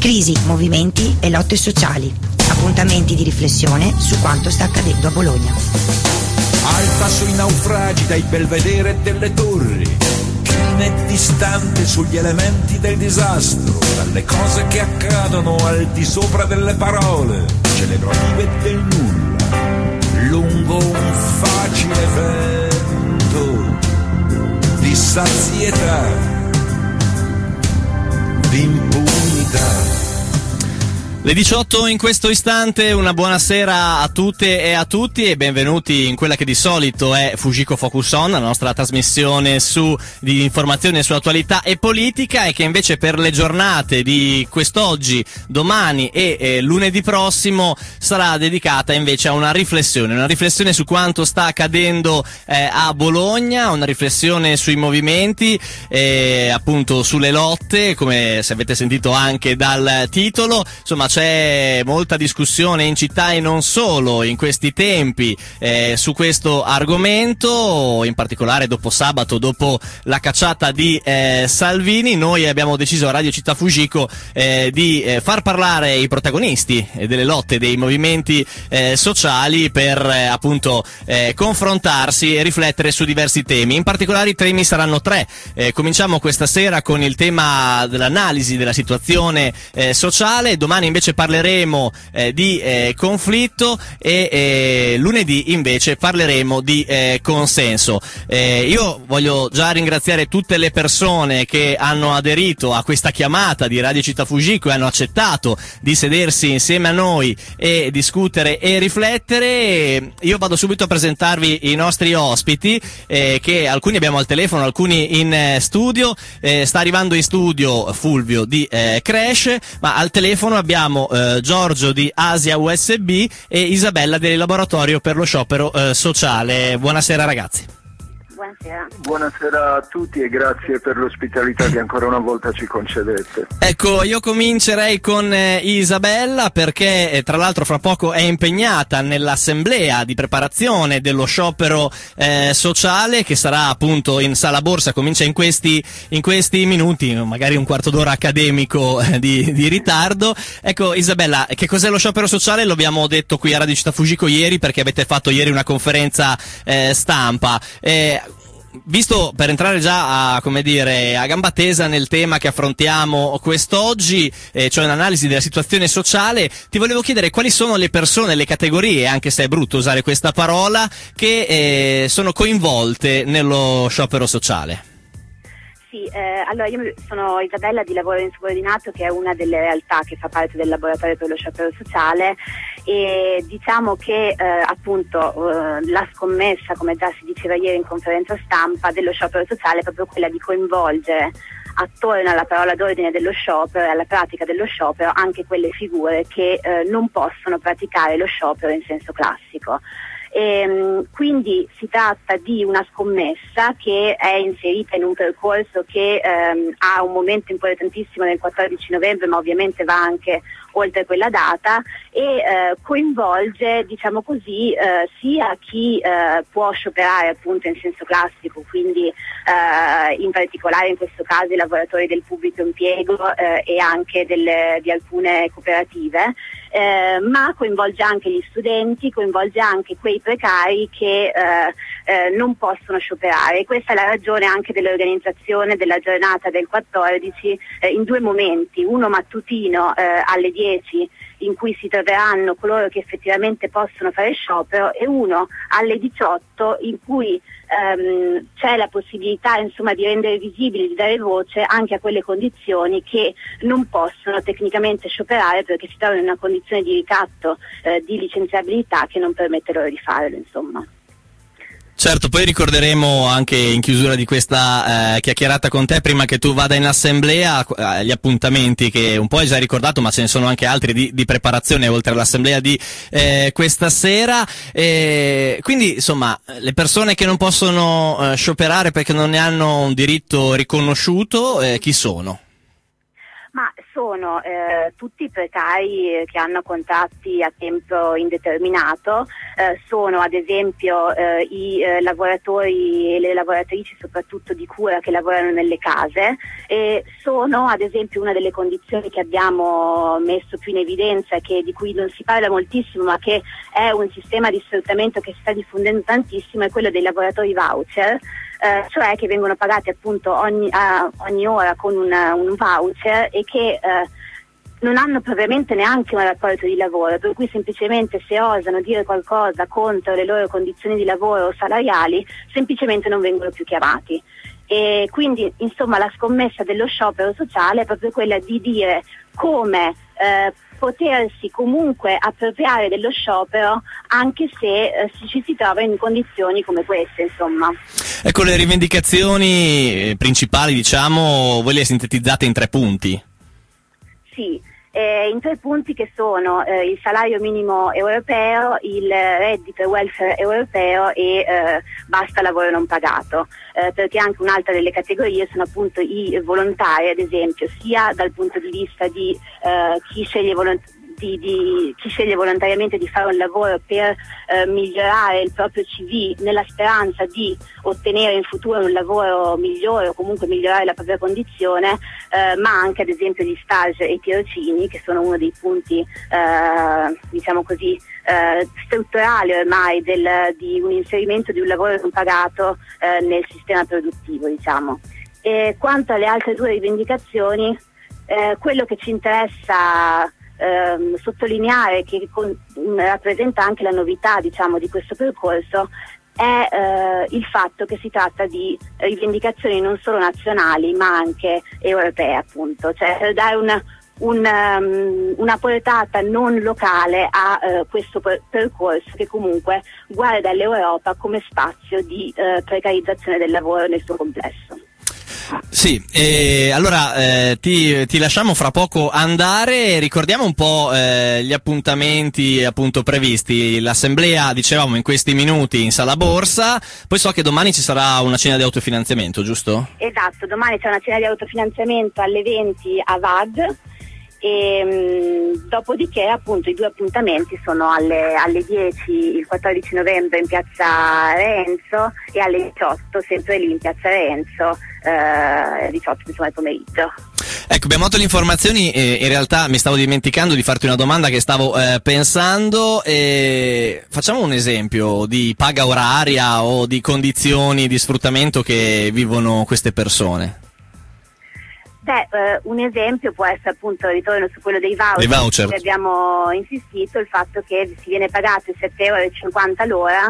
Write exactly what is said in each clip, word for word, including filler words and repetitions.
Crisi, movimenti e lotte sociali. Appuntamenti di riflessione su quanto sta accadendo a Bologna. Alta sui naufragi dai belvedere delle torri, chine distante sugli elementi del disastro, dalle cose che accadono al di sopra delle parole, celebrative del nulla, lungo un facile vento di sazietà, di impunità. Le diciotto in questo istante, una buonasera a tutte e a tutti e benvenuti in quella che di solito è Fujiko Focus On, la nostra trasmissione su di informazione sull'attualità e politica, e che invece per le giornate di quest'oggi, domani e eh, lunedì prossimo sarà dedicata invece a una riflessione, una riflessione su quanto sta accadendo eh, a Bologna, una riflessione sui movimenti, eh, appunto sulle lotte, come se avete sentito anche dal titolo. Insomma, c'è molta discussione in città e non solo in questi tempi eh, su questo argomento, in particolare dopo sabato, dopo la cacciata di eh, Salvini. Noi abbiamo deciso a Radio Città Fujiko eh, di eh, far parlare i protagonisti delle lotte, dei movimenti eh, sociali per eh, appunto eh, confrontarsi e riflettere su diversi temi. In particolare i temi saranno tre. Eh, cominciamo questa sera con il tema dell'analisi della situazione eh, sociale, domani invece parleremo eh, di eh, conflitto e eh, lunedì invece parleremo di eh, consenso. Eh, io voglio già ringraziare tutte le persone che hanno aderito a questa chiamata di Radio Città Fujiko e hanno accettato di sedersi insieme a noi e discutere e riflettere. Io vado subito a presentarvi i nostri ospiti, eh, che alcuni abbiamo al telefono, alcuni in eh, studio. Eh, sta arrivando in studio Fulvio di eh, Crash, ma al telefono abbiamo eh, Giorgio di Asia U S B e Isabella del Laboratorio per lo Sciopero eh, Sociale. Buonasera ragazzi. Buonasera. Buonasera a tutti e grazie per l'ospitalità che ancora una volta ci concedete. Ecco, io comincerei con eh, Isabella, perché eh, tra l'altro fra poco è impegnata nell'assemblea di preparazione dello sciopero eh, sociale che sarà appunto in Sala Borsa, comincia in questi, in questi minuti, magari un quarto d'ora accademico eh, di, di ritardo. Ecco Isabella, che cos'è lo sciopero sociale? Lo abbiamo detto qui a Radio Città Fujiko ieri, perché avete fatto ieri una conferenza eh, stampa. Eh, Visto, per entrare già a, come dire, a gamba tesa nel tema che affrontiamo quest'oggi, eh, cioè un'analisi della situazione sociale, ti volevo chiedere quali sono le persone, le categorie, anche se è brutto usare questa parola, che eh, sono coinvolte nello sciopero sociale. Sì, eh, allora io sono Isabella di Lavoro Insubordinato, che è una delle realtà che fa parte del laboratorio per lo sciopero sociale, e diciamo che eh, appunto eh, la scommessa, come già si diceva ieri in conferenza stampa, dello sciopero sociale è proprio quella di coinvolgere attorno alla parola d'ordine dello sciopero e alla pratica dello sciopero anche quelle figure che eh, non possono praticare lo sciopero in senso classico. E, quindi si tratta di una scommessa che è inserita in un percorso che ehm, ha un momento importantissimo nel quattordici novembre, ma ovviamente va anche oltre quella data, e eh, coinvolge, diciamo così, eh, sia chi eh, può scioperare appunto in senso classico, quindi eh, in particolare in questo caso i lavoratori del pubblico impiego eh, e anche delle, di alcune cooperative, eh, ma coinvolge anche gli studenti, coinvolge anche quei precari che eh, eh, non possono scioperare. E questa è la ragione anche dell'organizzazione della giornata del quattordici eh, in due momenti, uno mattutino eh, alle dieci, in cui si troveranno coloro che effettivamente possono fare sciopero, e uno alle diciotto in cui ehm, c'è la possibilità, insomma, di rendere visibili, di dare voce anche a quelle condizioni che non possono tecnicamente scioperare perché si trovano in una condizione di ricatto, eh, di licenziabilità che non permette loro di farlo, insomma. Certo, poi ricorderemo anche in chiusura di questa eh, chiacchierata con te, prima che tu vada in assemblea, eh, gli appuntamenti che un po' hai già ricordato, ma ce ne sono anche altri di, di preparazione oltre all'assemblea di eh, questa sera. Eh, quindi insomma, le persone che non possono eh, scioperare perché non ne hanno un diritto riconosciuto, eh, chi sono? Ma sono eh, tutti precari che hanno contratti a tempo indeterminato, eh, sono ad esempio eh, i eh, lavoratori e le lavoratrici soprattutto di cura che lavorano nelle case, e sono ad esempio una delle condizioni che abbiamo messo più in evidenza, che di cui non si parla moltissimo ma che è un sistema di sfruttamento che si sta diffondendo tantissimo, è quello dei lavoratori voucher. Eh, cioè che vengono pagati appunto ogni, uh, ogni ora con una, un voucher e che uh, non hanno propriamente neanche un rapporto di lavoro, per cui semplicemente se osano dire qualcosa contro le loro condizioni di lavoro o salariali semplicemente non vengono più chiamati. E quindi insomma la scommessa dello sciopero sociale è proprio quella di dire come eh, potersi comunque appropriare dello sciopero anche se eh, ci si trova in condizioni come queste, insomma. Ecco, le rivendicazioni principali, diciamo, voi le hai sintetizzate in tre punti. Sì, eh, in tre punti che sono eh, il salario minimo europeo, il reddito e welfare europeo e eh, basta lavoro non pagato, eh, perché anche un'altra delle categorie sono appunto i volontari, ad esempio, sia dal punto di vista di eh, chi sceglie volontariamente Di, di chi sceglie volontariamente di fare un lavoro per eh, migliorare il proprio C V nella speranza di ottenere in futuro un lavoro migliore o comunque migliorare la propria condizione, eh, ma anche ad esempio gli stage e i tirocini, che sono uno dei punti eh, diciamo così eh, strutturali ormai del, di un inserimento di un lavoro non pagato eh, nel sistema produttivo, diciamo. E quanto alle altre due rivendicazioni, eh, quello che ci interessa Ehm, sottolineare, che con, rappresenta anche la novità, diciamo, di questo percorso, è eh, il fatto che si tratta di rivendicazioni non solo nazionali ma anche europee, appunto, cioè per dare una, un, um, una portata non locale a uh, questo per- percorso che comunque guarda l'Europa come spazio di uh, precarizzazione del lavoro nel suo complesso. Sì, e allora eh, ti, ti lasciamo fra poco andare. Ricordiamo un po' eh, gli appuntamenti appunto previsti. L'assemblea, dicevamo, in questi minuti in Sala Borsa, poi so che domani ci sarà una cena di autofinanziamento, giusto? Esatto, domani c'è una cena di autofinanziamento alle venti a V A D. E mh, dopodiché appunto i due appuntamenti sono alle, alle dieci il quattordici novembre in piazza Renzo e alle diciotto sempre lì in piazza Renzo, eh, diciotto insomma al pomeriggio. Ecco, abbiamo dato le informazioni e in realtà mi stavo dimenticando di farti una domanda che stavo eh, pensando. E facciamo un esempio di paga oraria o di condizioni di sfruttamento che vivono queste persone. Beh, eh, un esempio può essere appunto, ritorno su quello dei voucher, dei voucher. Che abbiamo insistito, il fatto che si viene pagato sette euro e cinquanta l'ora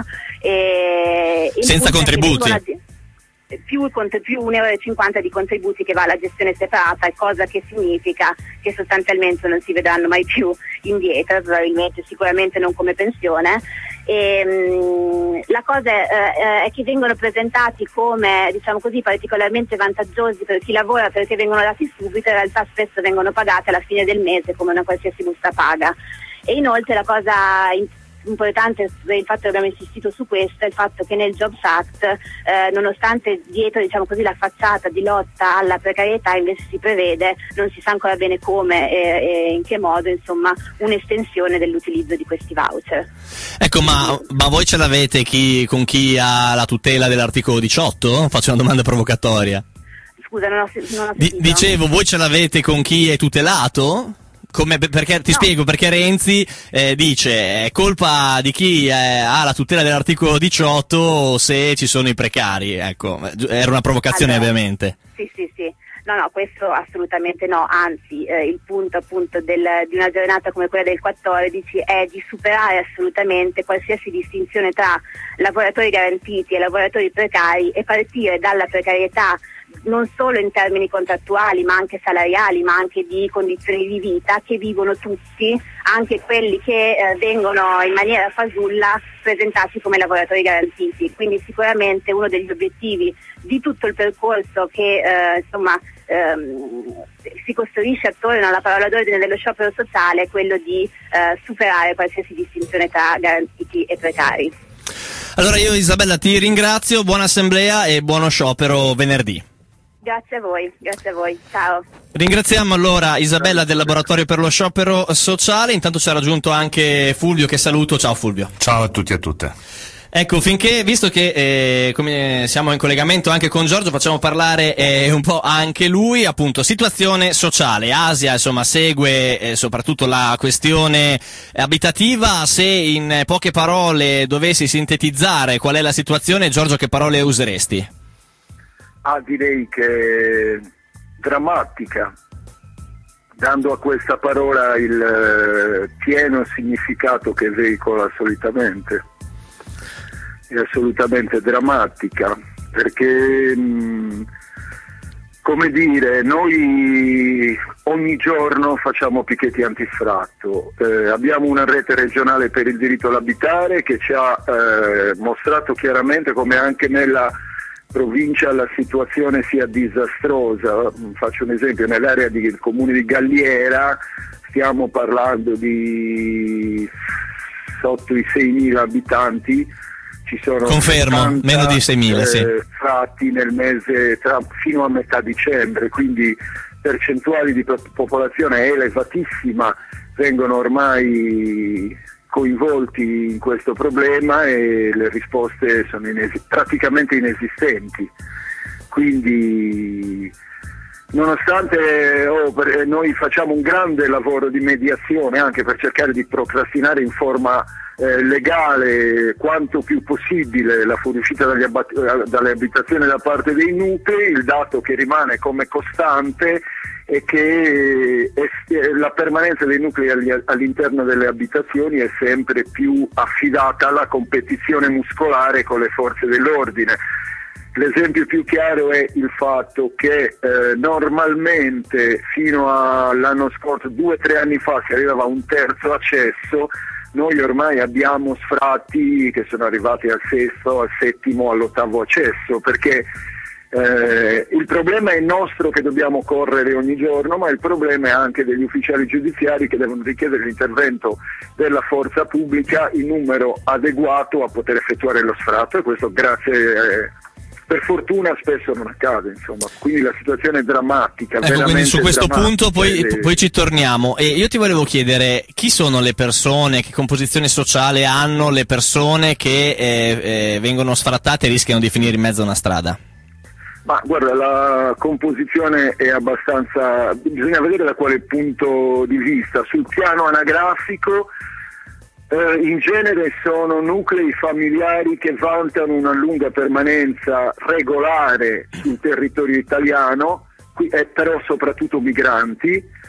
e senza contributi. Più, più un euro e cinquanta di contributi che va alla gestione separata, cosa che significa che sostanzialmente non si vedranno mai più indietro, probabilmente sicuramente non come pensione. E, mh, la cosa è, è che vengono presentati come, diciamo così, particolarmente vantaggiosi per chi lavora perché vengono dati subito, in realtà spesso vengono pagati alla fine del mese come una qualsiasi busta paga. E inoltre la cosa importante, il fatto che abbiamo insistito su questo, è il fatto che nel Jobs Act, eh, nonostante dietro, diciamo così, la facciata di lotta alla precarietà, invece si prevede, non si sa ancora bene come e, e in che modo, insomma, un'estensione dell'utilizzo di questi voucher. Ecco, ma, ma voi ce l'avete chi, con chi ha la tutela dell'articolo diciotto? Faccio una domanda provocatoria. Scusa, non ho, non ho Di, dicevo, voi ce l'avete con chi è tutelato? Come, perché ti no. spiego, perché Renzi eh, dice è colpa di chi eh, ha la tutela dell'articolo diciotto se ci sono i precari, ecco, era una provocazione allora, ovviamente. Sì, sì, sì. No, no, questo assolutamente no, anzi eh, il punto appunto del, di una giornata come quella del quattordici è di superare assolutamente qualsiasi distinzione tra lavoratori garantiti e lavoratori precari e partire dalla precarietà non solo in termini contrattuali ma anche salariali, ma anche di condizioni di vita che vivono tutti, anche quelli che eh, vengono in maniera fasulla presentati come lavoratori garantiti. Quindi sicuramente uno degli obiettivi di tutto il percorso che eh, insomma ehm, si costruisce attorno alla parola d'ordine dello sciopero sociale è quello di eh, superare qualsiasi distinzione tra garantiti e precari. Allora io Isabella ti ringrazio, buona assemblea e buono sciopero venerdì. Grazie a voi, grazie a voi, ciao. Ringraziamo allora Isabella del Laboratorio per lo Sciopero Sociale. Intanto ci ha raggiunto anche Fulvio, che saluto. Ciao Fulvio. Ciao a tutti e a tutte. Ecco, finché, visto che eh, come siamo in collegamento anche con Giorgio, facciamo parlare eh, un po' anche lui, appunto, situazione sociale. Asia, insomma, segue eh, soprattutto la questione abitativa. Se in poche parole dovessi sintetizzare qual è la situazione, Giorgio, che parole useresti? Ah, direi che drammatica, dando a questa parola il eh, pieno significato che veicola solitamente. È assolutamente drammatica, perché mh, come dire, noi ogni giorno facciamo picchetti antisfratto, eh, abbiamo una rete regionale per il diritto all'abitare che ci ha eh, mostrato chiaramente come anche nella provincia la situazione sia disastrosa. Faccio un esempio: nell'area del comune di Galliera stiamo parlando di sotto i seimila abitanti. Ci sono Confermo, settanta, meno di seimila, eh, sì. fatti nel mese tra, fino a metà dicembre, quindi percentuali di popolazione elevatissima vengono ormai coinvolti in questo problema e le risposte sono inesi- praticamente inesistenti. Quindi nonostante oh, per, noi facciamo un grande lavoro di mediazione anche per cercare di procrastinare in forma Eh, legale quanto più possibile la fuoriuscita dagli abbat- dalle abitazioni da parte dei nuclei, il dato che rimane come costante è che è, la permanenza dei nuclei agli, all'interno delle abitazioni è sempre più affidata alla competizione muscolare con le forze dell'ordine. L'esempio più chiaro è il fatto che eh, normalmente fino all'anno scorso, due o tre anni fa, si arrivava a un terzo accesso. Noi ormai abbiamo sfratti che sono arrivati al sesto, al settimo, all'ottavo accesso, perché eh, il problema è nostro che dobbiamo correre ogni giorno, ma il problema è anche degli ufficiali giudiziari che devono richiedere l'intervento della forza pubblica in numero adeguato a poter effettuare lo sfratto, e questo grazie eh, per fortuna spesso non accade, insomma, quindi la situazione è drammatica. Ecco, quindi su questo punto poi, e... poi ci torniamo. E io ti volevo chiedere chi sono le persone, che composizione sociale hanno le persone che eh, eh, vengono sfrattate e rischiano di finire in mezzo a una strada? Ma guarda, la composizione è abbastanza, bisogna vedere da quale punto di vista. Sul piano anagrafico Uh, in genere sono nuclei familiari che vantano una lunga permanenza regolare sul territorio italiano, qui, eh, però soprattutto migranti,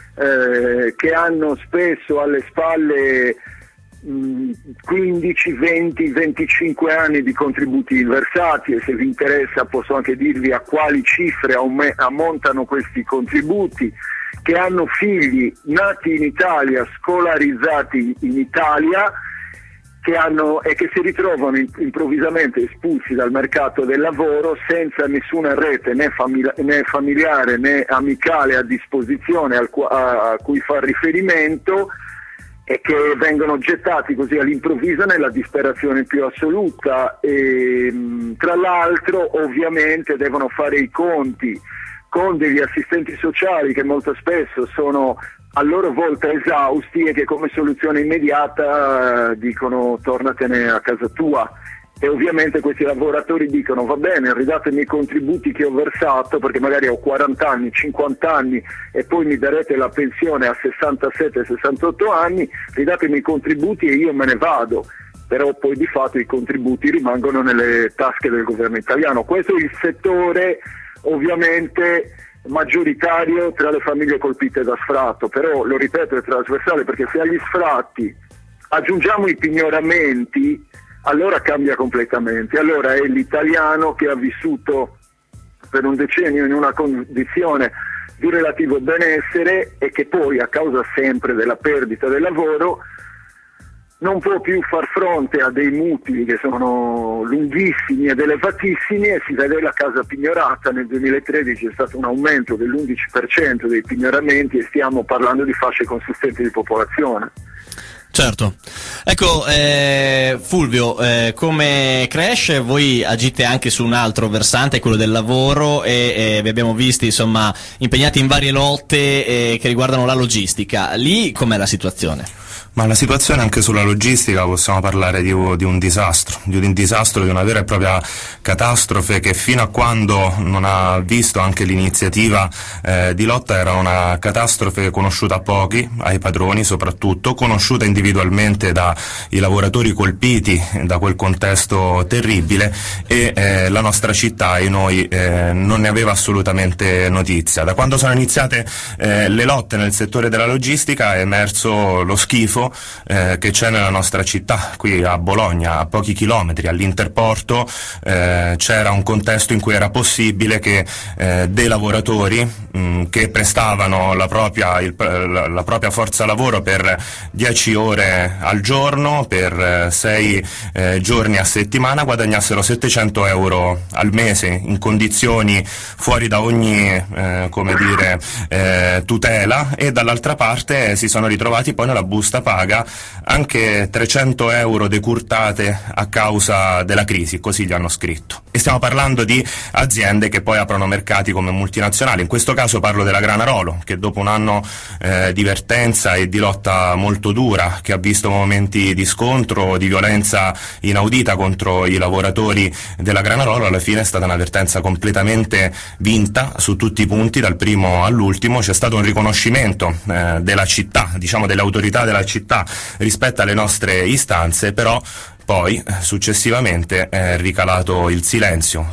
eh, che hanno spesso alle spalle mh, quindici, venti, venticinque anni di contributi versati, e se vi interessa posso anche dirvi a quali cifre ammontano questi contributi, che hanno figli nati in Italia, scolarizzati in Italia, che hanno, e che si ritrovano in, improvvisamente espulsi dal mercato del lavoro senza nessuna rete né, famili- né familiare né amicale a disposizione al, a, a cui far riferimento, e che vengono gettati così all'improvviso nella disperazione più assoluta. E, mh, tra l'altro ovviamente devono fare i conti con degli assistenti sociali che molto spesso sono a loro volta esausti e che come soluzione immediata eh, dicono tornatene a casa tua, e ovviamente questi lavoratori dicono va bene, ridatemi i contributi che ho versato perché magari ho quaranta anni, cinquanta anni e poi mi darete la pensione a sessantasette sessantotto anni, ridatemi i contributi e io me ne vado. Però poi di fatto i contributi rimangono nelle tasche del governo italiano. Questo è il settore ovviamente maggioritario tra le famiglie colpite da sfratto, però lo ripeto è trasversale, perché se agli sfratti aggiungiamo i pignoramenti allora cambia completamente. Allora è l'italiano che ha vissuto per un decennio in una condizione di relativo benessere e che poi a causa sempre della perdita del lavoro non può più far fronte a dei mutui che sono lunghissimi ed elevatissimi, e si vede la casa pignorata. Nel duemilatredici è stato un aumento dell'undici per cento dei pignoramenti e stiamo parlando di fasce consistenti di popolazione. Certo. Ecco, eh, Fulvio, eh, come Crash voi agite anche su un altro versante, quello del lavoro, e eh, vi abbiamo visti insomma impegnati in varie lotte eh, che riguardano la logistica. Lì com'è la situazione? Ma la situazione anche sulla logistica possiamo parlare di, di un disastro, di un disastro, di una vera e propria catastrofe che fino a quando non ha visto anche l'iniziativa eh, di lotta era una catastrofe conosciuta a pochi, ai padroni soprattutto, conosciuta individualmente dai lavoratori colpiti da quel contesto terribile, e eh, la nostra città e noi eh, non ne aveva assolutamente notizia. Da quando sono iniziate eh, le lotte nel settore della logistica è emerso lo schifo Eh, che c'è nella nostra città. Qui a Bologna, a pochi chilometri, all'Interporto, eh, c'era un contesto in cui era possibile che eh, dei lavoratori mh, che prestavano la propria, il, la, la propria forza lavoro per dieci ore al giorno, per sei eh, giorni a settimana, guadagnassero settecento euro al mese in condizioni fuori da ogni eh, come dire eh, tutela, e dall'altra parte eh, si sono ritrovati poi nella busta paga anche trecento euro decurtate a causa della crisi, così gli hanno scritto. E stiamo parlando di aziende che poi aprono mercati come multinazionali. In questo caso parlo della Granarolo, che dopo un anno eh, di vertenza e di lotta molto dura, che ha visto momenti di scontro, di violenza inaudita contro i lavoratori della Granarolo, alla fine è stata una vertenza completamente vinta su tutti i punti, dal primo all'ultimo. C'è stato un riconoscimento eh, della città, diciamo delle autorità della città rispetto alle nostre istanze, però poi successivamente è ricalato il silenzio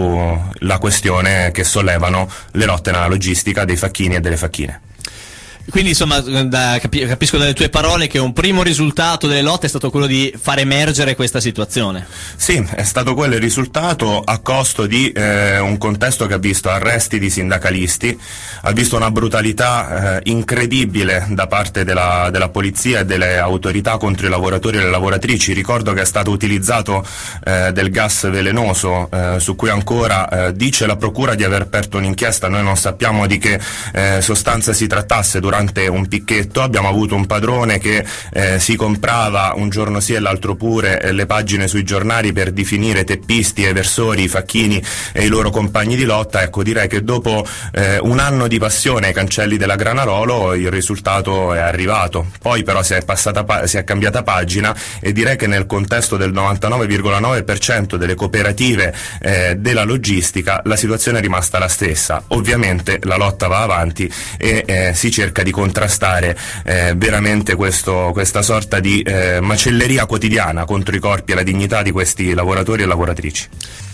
sulla questione che sollevano le lotte nella logistica dei facchini e delle facchine. Quindi insomma da, capi- capisco dalle tue parole che un primo risultato delle lotte è stato quello di far emergere questa situazione. Sì, è stato quello il risultato, a costo di eh, un contesto che ha visto arresti di sindacalisti, ha visto una brutalità eh, incredibile da parte della, della polizia e delle autorità contro i lavoratori e le lavoratrici. Ricordo che è stato utilizzato eh, del gas velenoso eh, su cui ancora eh, dice la procura di aver aperto un'inchiesta. Noi non sappiamo di che eh, sostanza si trattasse durante un picchetto. Abbiamo avuto un padrone che eh, si comprava un giorno sì e l'altro pure eh, le pagine sui giornali per definire teppisti, eversori, i facchini e i loro compagni di lotta. Ecco, direi che dopo eh, un anno di passione ai cancelli della Granarolo il risultato è arrivato. Poi però si è, passata pa- si è cambiata pagina, e direi che nel contesto del novantanove virgola nove per cento delle cooperative eh, della logistica la situazione è rimasta la stessa. Ovviamente la lotta va avanti e eh, si cerca di contrastare eh, veramente questo, questa sorta di eh, macelleria quotidiana contro i corpi e la dignità di questi lavoratori e lavoratrici.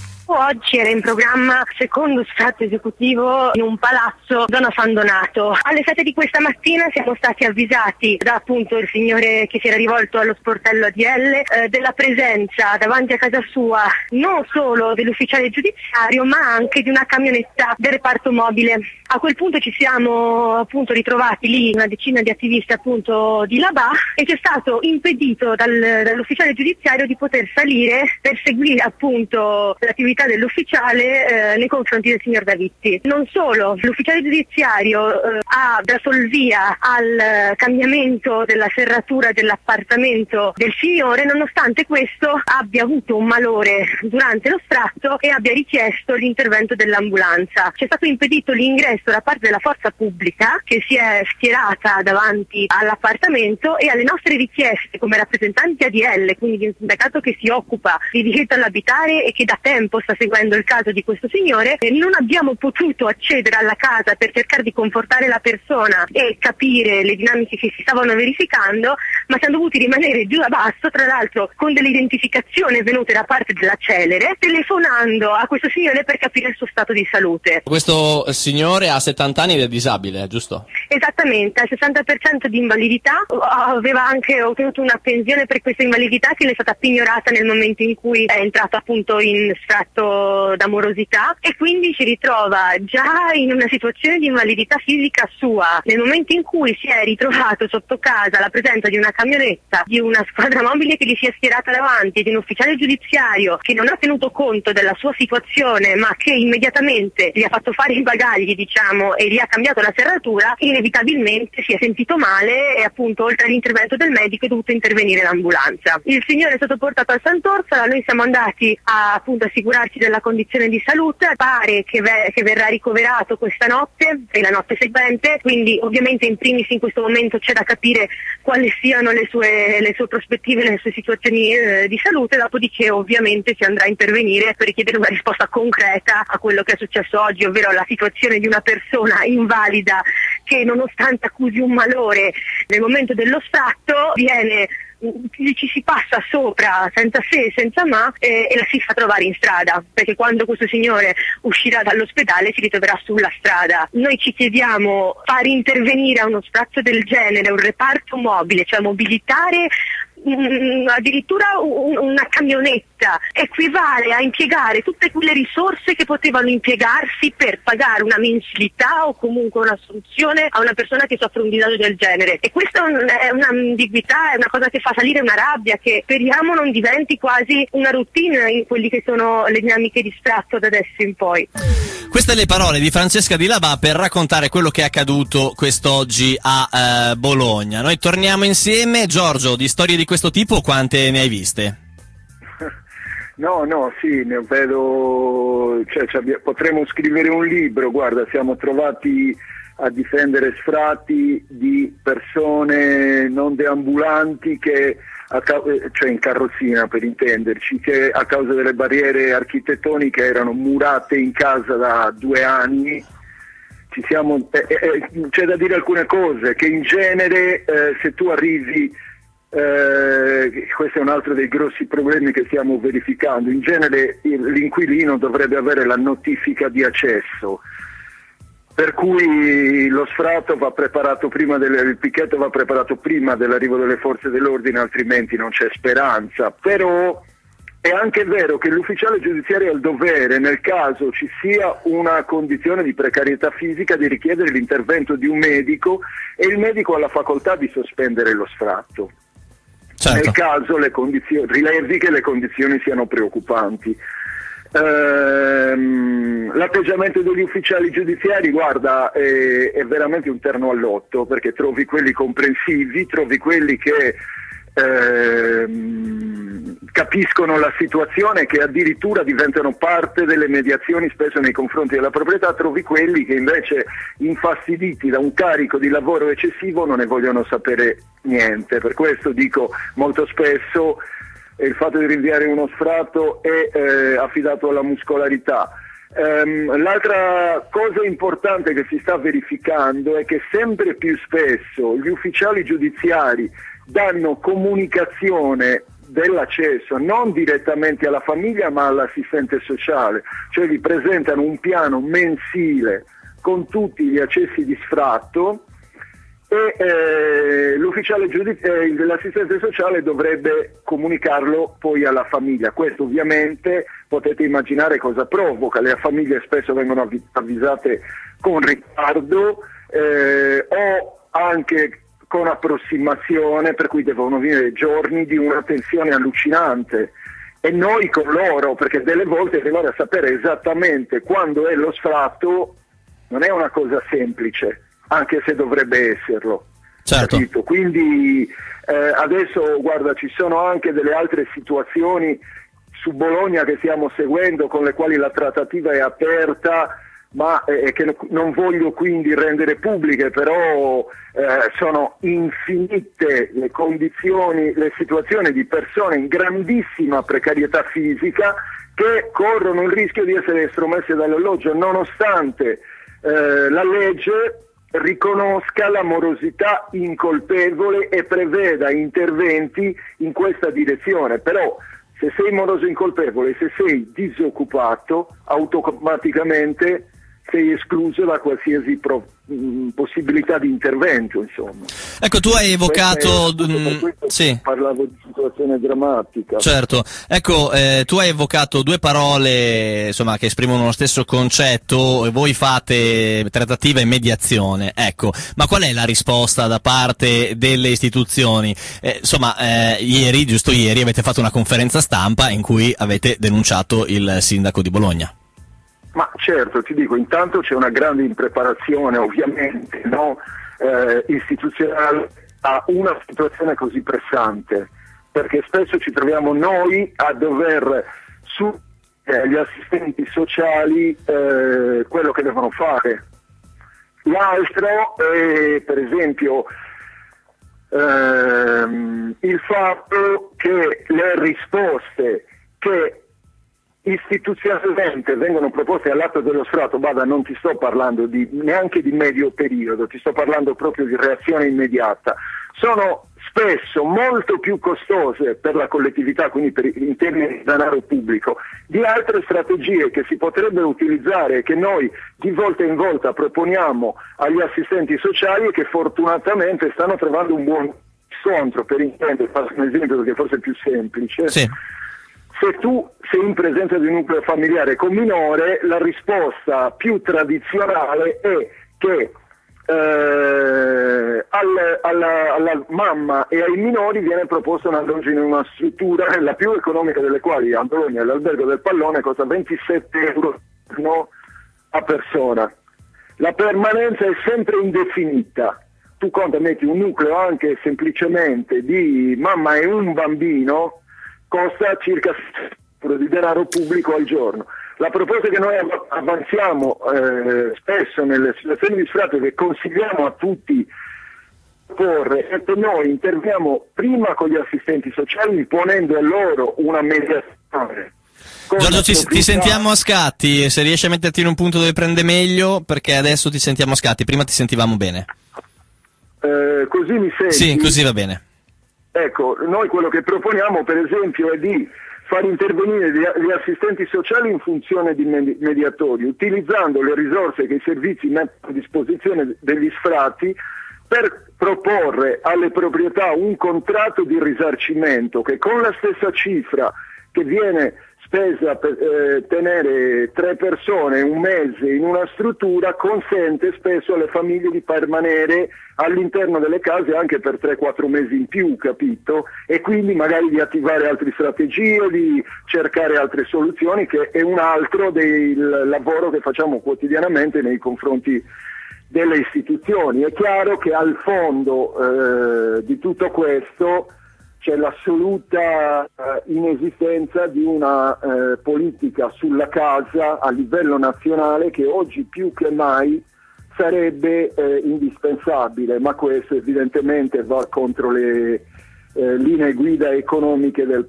Oggi era in programma secondo stato esecutivo in un palazzo zona San Donato. Alle sette di questa mattina siamo stati avvisati da appunto il signore che si era rivolto allo sportello A D L eh, della presenza davanti a casa sua non solo dell'ufficiale giudiziario ma anche di una camionetta del reparto mobile. A quel punto ci siamo appunto ritrovati lì una decina di attivisti appunto di Labà, e ci è stato impedito dal, dall'ufficiale giudiziario di poter salire per seguire appunto l'attività dell'ufficiale eh, nei confronti del signor Davitti. Non solo, l'ufficiale giudiziario eh, ha dato il via al cambiamento della serratura dell'appartamento del signore, nonostante questo abbia avuto un malore durante lo sfratto e abbia richiesto l'intervento dell'ambulanza. C'è stato impedito l'ingresso da parte della forza pubblica che si è schierata davanti all'appartamento, e alle nostre richieste come rappresentanti A D L, quindi di un sindacato che si occupa di diritto all'abitare e che da tempo sta seguendo il caso di questo signore, e non abbiamo potuto accedere alla casa per cercare di confortare la persona e capire le dinamiche che si stavano verificando, ma siamo dovuti rimanere giù da basso, tra l'altro con delle identificazioni venute da parte della Celere, telefonando a questo signore per capire il suo stato di salute. Questo signore ha settanta anni ed è disabile, giusto? Esattamente, ha il sessanta per cento di invalidità, aveva anche ottenuto una pensione per questa invalidità che le è stata pignorata nel momento in cui è entrato appunto in sfratto rapporto d'amorosità e quindi si ritrova già in una situazione di invalidità fisica sua. Nel momento in cui si è ritrovato sotto casa la presenza di una camionetta, di una squadra mobile che gli si è schierata davanti, di un ufficiale giudiziario che non ha tenuto conto della sua situazione ma che immediatamente gli ha fatto fare i bagagli, diciamo, e gli ha cambiato la serratura, inevitabilmente si è sentito male e appunto oltre all'intervento del medico è dovuto intervenire l'ambulanza. Il signore è stato portato al Sant'Orsola, noi siamo andati a appunto assicurarci della condizione di salute, pare che, ve- che verrà ricoverato questa notte e la notte seguente, quindi ovviamente in primis in questo momento c'è da capire quali siano le sue, le sue prospettive, le sue situazioni eh, di salute, dopodiché ovviamente si andrà a intervenire per richiedere una risposta concreta a quello che è successo oggi, ovvero la situazione di una persona invalida che nonostante accusi un malore nel momento dello sfratto viene ci si passa sopra senza se e senza ma e, e la si fa trovare in strada, perché quando questo signore uscirà dall'ospedale si ritroverà sulla strada. Noi ci chiediamo far intervenire a uno sfratto del genere un reparto mobile, cioè mobilitare mh, addirittura un, una camionetta equivale a impiegare tutte quelle risorse che potevano impiegarsi per pagare una mensilità o comunque una soluzione a una persona che soffre un disagio del genere, e questa è un'ambiguità, è una cosa che fa salire una rabbia che speriamo non diventi quasi una routine in quelli che sono le dinamiche di sfratto da adesso in poi. Queste le parole di Francesca Di Labà per raccontare quello che è accaduto quest'oggi a eh, Bologna. Noi torniamo insieme. Giorgio, di storie di questo tipo quante ne hai viste? No, no, sì, ne vedo, cioè, cioè, potremmo scrivere un libro, guarda, siamo trovati a difendere sfratti di persone non deambulanti che, a ca- cioè in carrozzina per intenderci, che a causa delle barriere architettoniche erano murate in casa da due anni. Ci siamo, eh, eh, c'è da dire alcune cose, che in genere eh, se tu arrivi, eh, questo è un altro dei grossi problemi che stiamo verificando, in genere l'inquilino dovrebbe avere la notifica di accesso, per cui lo sfratto va preparato prima del, il picchetto va preparato prima dell'arrivo delle forze dell'ordine, altrimenti non c'è speranza. Però è anche vero che l'ufficiale giudiziario ha il dovere, nel caso ci sia una condizione di precarietà fisica, di richiedere l'intervento di un medico, e il medico ha la facoltà di sospendere lo sfratto. Certo. Nel caso le condizioni, rilevi che le condizioni siano preoccupanti. Ehm, l'atteggiamento degli ufficiali giudiziari, guarda, è, è veramente un terno all'otto, perché trovi quelli comprensivi, trovi quelli che ehm, capiscono la situazione, che addirittura diventano parte delle mediazioni spesso nei confronti della proprietà, trovi quelli che invece, infastiditi da un carico di lavoro eccessivo, non ne vogliono sapere niente. Per questo dico molto spesso il fatto di rinviare uno sfratto è eh, affidato alla muscolarità. Um, l'altra cosa importante che si sta verificando è che sempre più spesso gli ufficiali giudiziari danno comunicazione dell'accesso non direttamente alla famiglia ma all'assistente sociale, cioè gli presentano un piano mensile con tutti gli accessi di sfratto, e eh, l'ufficiale giudiz- eh, l'assistente sociale dovrebbe comunicarlo poi alla famiglia. Questo ovviamente potete immaginare cosa provoca, le famiglie spesso vengono avvi- avvisate con ritardo eh, o anche con approssimazione, per cui devono venire giorni di una tensione allucinante, e noi con loro, perché delle volte arrivare a sapere esattamente quando è lo sfratto non è una cosa semplice, anche se dovrebbe esserlo. Certo. Capito? Quindi eh, adesso guarda, ci sono anche delle altre situazioni su Bologna che stiamo seguendo, con le quali la trattativa è aperta, ma eh, che non voglio quindi rendere pubbliche, però eh, sono infinite le condizioni, le situazioni di persone in grandissima precarietà fisica che corrono il rischio di essere estromesse dall'alloggio, nonostante eh, la legge riconosca la morosità incolpevole e preveda interventi in questa direzione. Però se sei moroso incolpevole, se sei disoccupato, automaticamente sei escluso da qualsiasi pro, mh, possibilità di intervento, insomma. Ecco, tu hai evocato... Questo, sì. Parlavo di situazione drammatica. Certo, ecco, eh, tu hai evocato due parole, insomma, che esprimono lo stesso concetto, e voi fate trattativa e mediazione, ecco, ma qual è la risposta da parte delle istituzioni? Eh, insomma, eh, ieri, giusto ieri, avete fatto una conferenza stampa in cui avete denunciato il sindaco di Bologna. Ma certo, ti dico, intanto c'è una grande impreparazione, ovviamente, no, eh, istituzionale a una situazione così pressante, perché spesso ci troviamo noi a dover su eh, gli assistenti sociali eh, quello che devono fare. L'altro è, per esempio, ehm, il fatto che le risposte che istituzionalmente vengono proposte all'atto dello Stato, bada, non ti sto parlando di, neanche di medio periodo, ti sto parlando proprio di reazione immediata, sono spesso molto più costose per la collettività, quindi per, in termini di denaro pubblico, di altre strategie che si potrebbero utilizzare e che noi di volta in volta proponiamo agli assistenti sociali e che fortunatamente stanno trovando un buon riscontro. Per intendere, faccio un esempio perché forse è più semplice. Sì. Se tu sei in presenza di un nucleo familiare con minore, la risposta più tradizionale è che eh, al, alla, alla mamma e ai minori viene proposta un alloggio in una struttura, la più economica delle quali a Bologna l'albergo del Pallone costa ventisette euro no, a persona. La permanenza è sempre indefinita. Tu conta, metti un nucleo anche semplicemente di mamma e un bambino, costa circa euro di denaro pubblico al giorno. La proposta che noi avanziamo eh, spesso nelle situazioni di sfratto, che consigliamo a tutti porre, è che noi interveniamo prima con gli assistenti sociali ponendo a loro una mediazione. Giorgio, ti, ti sentiamo a scatti, se riesci a metterti in un punto dove prende meglio, perché adesso ti sentiamo a scatti, prima ti sentivamo bene. Eh, così mi senti? Sì, così va bene. Ecco, noi quello che proponiamo per esempio è di far intervenire gli assistenti sociali in funzione di mediatori, utilizzando le risorse che i servizi mettono a disposizione degli sfratti per proporre alle proprietà un contratto di risarcimento che con la stessa cifra che viene spesa per eh, tenere tre persone un mese in una struttura consente spesso alle famiglie di permanere all'interno delle case anche per tre quattro mesi in più, capito? E quindi magari di attivare altre strategie, di cercare altre soluzioni, che è un altro del lavoro che facciamo quotidianamente nei confronti delle istituzioni. È chiaro che al fondo eh, di tutto questo c'è l'assoluta eh, inesistenza di una eh, politica sulla casa a livello nazionale che oggi più che mai sarebbe eh, indispensabile, ma questo evidentemente va contro le eh, linee guida economiche del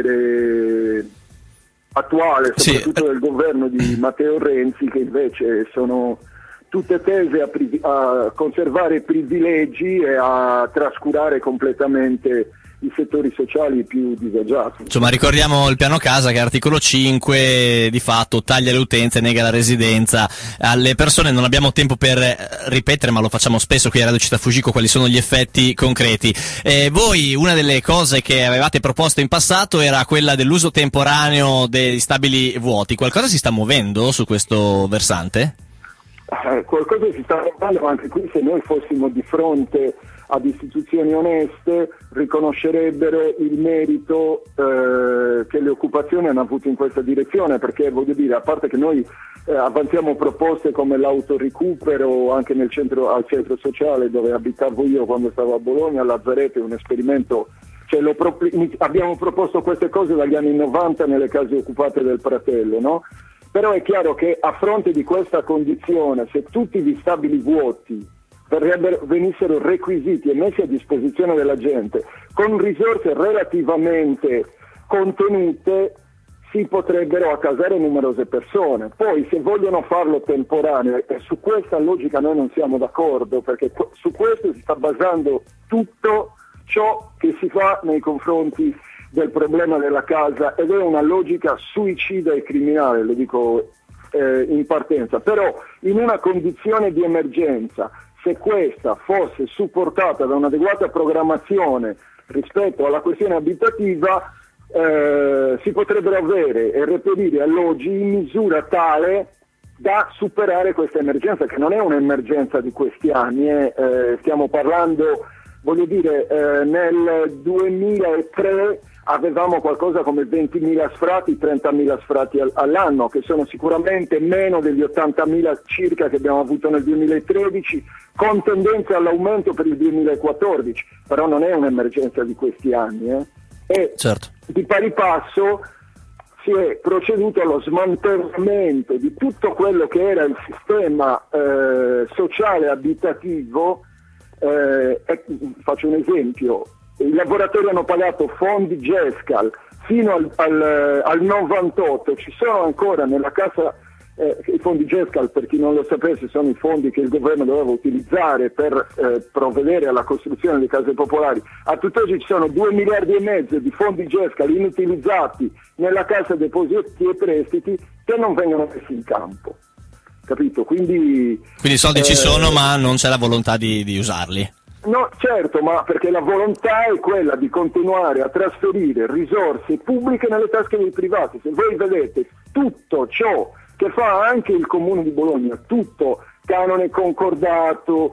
potere attuale, soprattutto sì. del governo di Matteo Renzi, che invece sono tutte tese a, privi- a conservare privilegi e a trascurare completamente i settori sociali più disagiati. Insomma, ricordiamo il piano casa che articolo cinque di fatto taglia le utenze, nega la residenza alle persone. Non abbiamo tempo per ripetere, ma lo facciamo spesso qui a Radio Città Fujiko, quali sono gli effetti concreti. Eh, voi, una delle cose che avevate proposto in passato era quella dell'uso temporaneo degli stabili vuoti. Qualcosa si sta muovendo su questo versante? Eh, qualcosa si sta muovendo, ma anche qui se noi fossimo di fronte ad istituzioni oneste riconoscerebbero il merito eh, che le occupazioni hanno avuto in questa direzione, perché voglio dire, a parte che noi eh, avanziamo proposte come l'autoricupero anche nel centro, al centro sociale dove abitavo io quando stavo a Bologna, a Lazzarete, un esperimento, cioè lo pro- abbiamo proposto queste cose dagli anni novanta nelle case occupate del Pratello, no? Però è chiaro che a fronte di questa condizione, se tutti gli stabili vuoti venissero requisiti e messi a disposizione della gente con risorse relativamente contenute, si potrebbero accasare numerose persone. Poi se vogliono farlo temporaneo, e su questa logica noi non siamo d'accordo, perché su questo si sta basando tutto ciò che si fa nei confronti del problema della casa, ed è una logica suicida e criminale, lo dico eh, in partenza, però in una condizione di emergenza, se questa fosse supportata da un'adeguata programmazione rispetto alla questione abitativa, eh, si potrebbero avere e reperire alloggi in misura tale da superare questa emergenza, che non è un'emergenza di questi anni, eh. Eh, stiamo parlando, voglio dire, eh, nel duemilatré avevamo qualcosa come ventimila sfratti, trentamila sfratti all'anno, che sono sicuramente meno degli ottantamila circa che abbiamo avuto nel duemilatredici, con tendenza all'aumento per il duemilaquattordici, però non è un'emergenza di questi anni. Eh. E certo. Di pari passo si è proceduto allo smantellamento di tutto quello che era il sistema eh, sociale abitativo. Eh, faccio un esempio: i lavoratori hanno pagato fondi GESCAL fino al, al, al novantotto, ci sono ancora nella cassa, eh, i fondi GESCAL, per chi non lo sapesse, sono i fondi che il governo doveva utilizzare per eh, provvedere alla costruzione di case popolari. A tutt'oggi ci sono due miliardi e mezzo di fondi GESCAL inutilizzati nella Cassa Depositi e Prestiti che non vengono messi in campo, capito? Quindi, Quindi i soldi eh, ci sono, ma non c'è la volontà di, di usarli. No, certo, ma perché la volontà è quella di continuare a trasferire risorse pubbliche nelle tasche dei privati. Se voi vedete tutto ciò che fa anche il Comune di Bologna, tutto, canone concordato,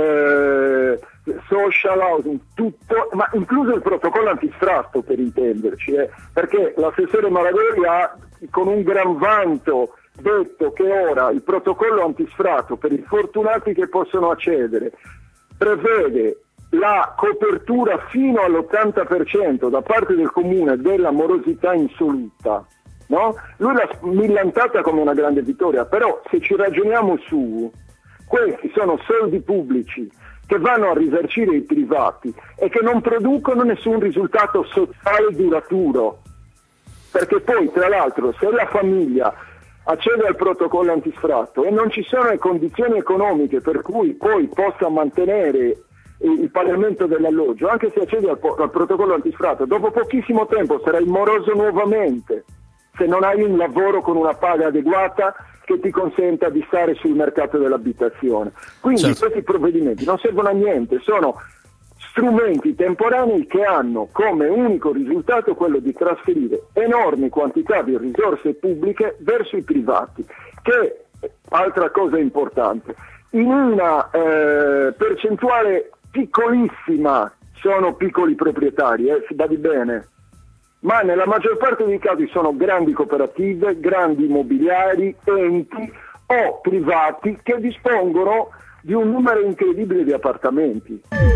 eh, social housing, tutto, ma incluso il protocollo antisfratto, per intenderci, eh, perché l'assessore Maragoli ha, con un gran vanto, detto che ora il protocollo antisfratto per i fortunati che possono accedere prevede la copertura fino all'ottanta per cento da parte del comune della morosità insoluta, no? Lui l'ha millantata come una grande vittoria, però se ci ragioniamo su, questi sono soldi pubblici che vanno a risarcire i privati e che non producono nessun risultato sociale duraturo, perché poi tra l'altro se la famiglia accede al protocollo antisfratto e non ci sono le condizioni economiche per cui poi possa mantenere il pagamento dell'alloggio, anche se accede al, al protocollo antisfratto, dopo pochissimo tempo sarai moroso nuovamente se non hai un lavoro con una paga adeguata che ti consenta di stare sul mercato dell'abitazione. Quindi certo. Questi provvedimenti non servono a niente, sono strumenti temporanei che hanno come unico risultato quello di trasferire enormi quantità di risorse pubbliche verso i privati, che, altra cosa importante, in una eh, percentuale piccolissima sono piccoli proprietari, eh, si badi bene, ma nella maggior parte dei casi sono grandi cooperative, grandi immobiliari, enti o privati che dispongono di un numero incredibile di appartamenti.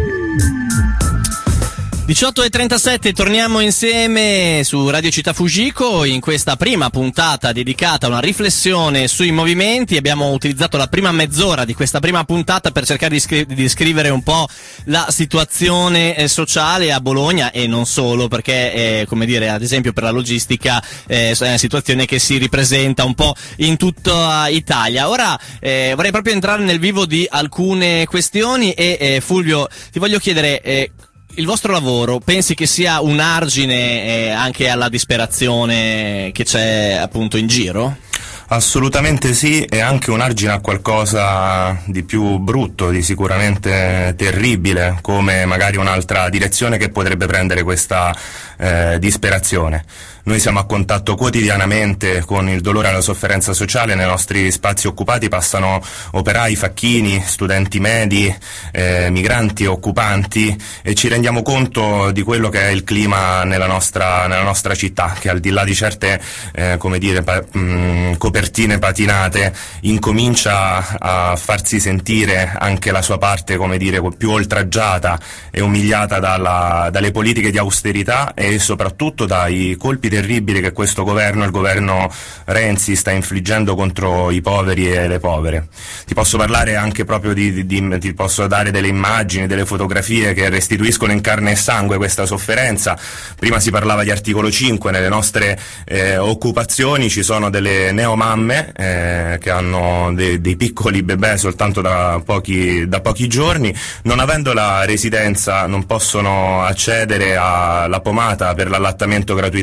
diciotto e trentasette, torniamo insieme su Radio Città Fujiko in questa prima puntata dedicata a una riflessione sui movimenti. Abbiamo utilizzato la prima mezz'ora di questa prima puntata per cercare di, scri- di descrivere un po' la situazione eh, sociale a Bologna e non solo, perché eh, come dire, ad esempio per la logistica eh, è una situazione che si ripresenta un po' in tutta Italia. Ora eh, vorrei proprio entrare nel vivo di alcune questioni e eh, Fulvio, ti voglio chiedere eh, il vostro lavoro, pensi che sia un argine eh, anche alla disperazione che c'è appunto in giro? Assolutamente sì, e anche un argine a qualcosa di più brutto, di sicuramente terribile, come magari un'altra direzione che potrebbe prendere questa eh, disperazione. Noi siamo a contatto quotidianamente con il dolore e la sofferenza sociale. Nei nostri spazi occupati passano operai, facchini, studenti medi, eh, migranti, occupanti, e ci rendiamo conto di quello che è il clima nella nostra, nella nostra città, che al di là di certe eh, come dire, pa- mh, copertine patinate incomincia a farsi sentire anche la sua parte, come dire, più oltraggiata e umiliata dalla, dalle politiche di austerità e soprattutto dai colpi terribili che questo governo, il governo Renzi, sta infliggendo contro i poveri e le povere. Ti posso parlare anche proprio di, di, di ti posso dare delle immagini, delle fotografie che restituiscono in carne e sangue questa sofferenza. Prima si parlava di articolo cinque, nelle nostre eh, occupazioni ci sono delle neomamme eh, che hanno de, dei piccoli bebè soltanto da pochi, da pochi giorni, non avendo la residenza non possono accedere alla pomata per l'allattamento gratuitamente,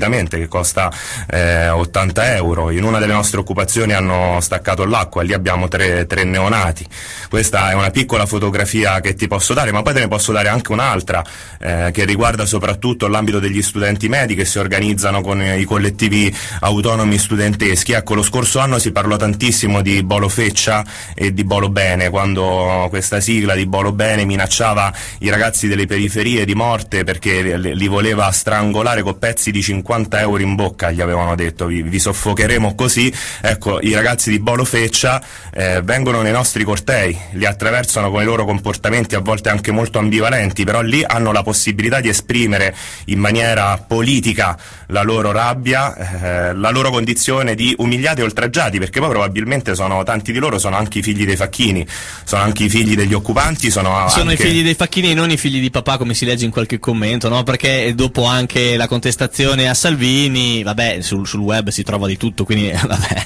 che costa eh, ottanta euro. In una delle nostre occupazioni hanno staccato l'acqua, lì abbiamo tre, tre neonati. Questa è una piccola fotografia che ti posso dare, ma poi te ne posso dare anche un'altra eh, che riguarda soprattutto l'ambito degli studenti medi che si organizzano con i collettivi autonomi studenteschi. Ecco, lo scorso anno si parlò tantissimo di Bolo Feccia e di Bolo Bene, quando questa sigla di Bolo Bene minacciava i ragazzi delle periferie di morte perché li voleva strangolare con pezzi di cinquanta euro in bocca, gli avevano detto, vi, vi soffocheremo così. Ecco, i ragazzi di Bolo Feccia eh, vengono nei nostri cortei, li attraversano con i loro comportamenti a volte anche molto ambivalenti, però lì hanno la possibilità di esprimere in maniera politica la loro rabbia, eh, la loro condizione di umiliati e oltraggiati, perché poi probabilmente sono tanti di loro sono anche i figli dei facchini, sono anche i figli degli occupanti, sono, sono anche... i figli dei facchini e non i figli di papà, come si legge in qualche commento, no? Perché dopo anche la contestazione a Salvini, vabbè, sul, sul web si trova di tutto, quindi vabbè,